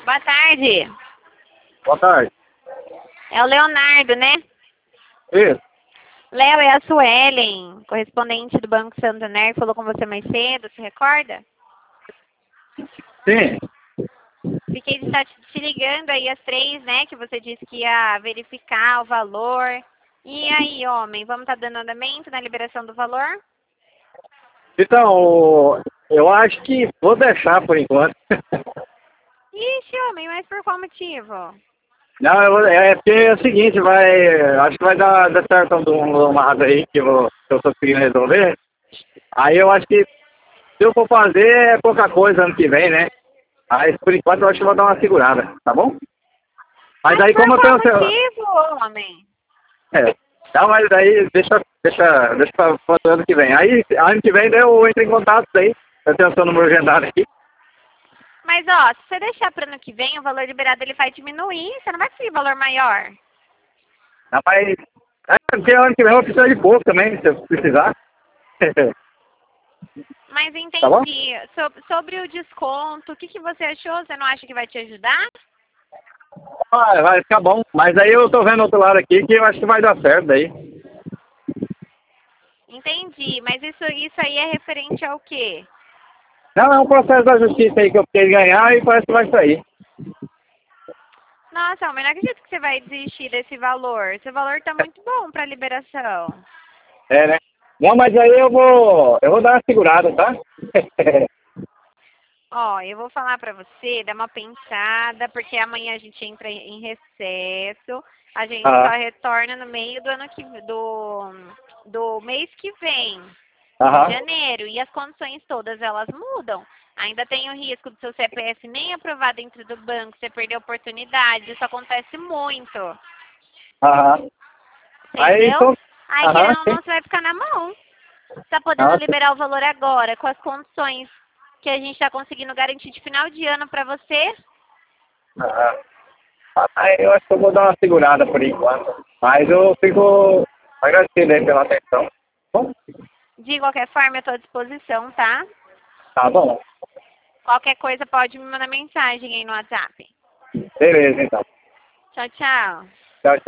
Boa tarde. Boa tarde. É o Leonardo, né? Isso. Léo, é a Suelen, correspondente do Banco Santander, que falou com você mais cedo, se recorda? Sim. Fiquei de estar te ligando aí às 3, né, que você disse que ia verificar o valor. E aí, homem, vamos estar dando andamento na liberação do valor? Então, eu acho que vou deixar por enquanto. Ixi, homem, mas por qual motivo? Não, é porque é o seguinte, acho que vai dar certo um lado aí que eu tô conseguindo resolver. Aí eu acho que se eu for fazer é pouca coisa ano que vem, né? Aí por enquanto eu acho que eu vou dar uma segurada, tá bom? Mas Mas aí por como eu qual tenho o seu... motivo, homem? É, não, mas daí deixa para o ano que vem. Aí ano que vem daí eu entro em contato daí. Eu tenho o seu número agendado aqui. Mas, ó, se você deixar para ano que vem, o valor liberado ele vai diminuir, você não vai conseguir valor maior. Não, mas porque ano que vem eu vou precisar de pouco também, se eu precisar. Mas Tá bom? entendi. Sobre o desconto, o que você achou? Você não acha que vai te ajudar? Ah, vai ficar bom. Mas aí eu tô vendo outro lado aqui que eu acho que vai dar certo daí. Entendi. Mas isso aí é referente ao quê? Não, é um processo da justiça aí que eu fiquei ganhar e parece que vai sair. Nossa, mas não acredito que você vai desistir desse valor. Esse valor tá muito bom para liberação. É, né? Não, mas aí eu vou dar uma segurada, tá? Ó, eu vou falar pra você, dá uma pensada, porque amanhã a gente entra em recesso. A gente só Aham, retorna no meio do ano que do mês que vem, em aham, janeiro, e as condições todas elas mudam. Ainda tem o risco do seu CPF nem aprovar dentro do banco, você perder a oportunidade, isso acontece muito, aham. Aí, entendeu? então, Aí, aham, querendo ou sim. não, você vai ficar na mão. Tá podendo Nossa, liberar o valor agora, com as condições que a gente está conseguindo garantir de final de ano para você? aham. Aí eu acho que eu vou dar uma segurada por enquanto. Mas eu fico agradecido aí pela atenção. Bom, De qualquer forma, eu estou à disposição, tá? tá bom. Qualquer coisa pode me mandar mensagem aí no WhatsApp. Beleza, então. Tchau, tchau.